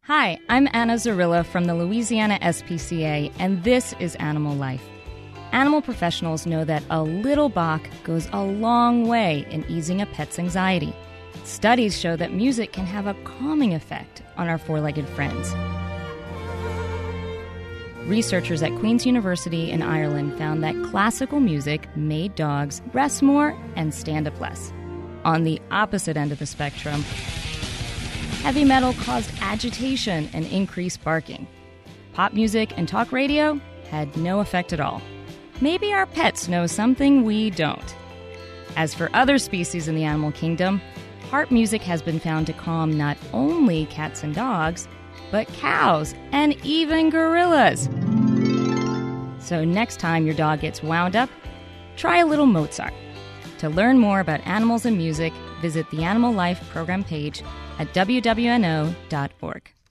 Hi, I'm Anna Zarilla from the Louisiana SPCA, and this is Animal Life. Animal professionals know that a little balk goes a long way in easing a pet's anxiety. Studies show that music can have a calming effect on our four-legged friends. Researchers at Queen's University in Ireland found that classical music made dogs rest more and stand up less. On the opposite end of the spectrum, heavy metal caused agitation and increased barking. Pop music and talk radio had no effect at all. Maybe our pets know something we don't. As for other species in the animal kingdom, harp music has been found to calm not only cats and dogs, but cows and even gorillas. So next time your dog gets wound up, try a little Mozart. To learn more about animals and music, visit the Animal Life program page at wwno.org.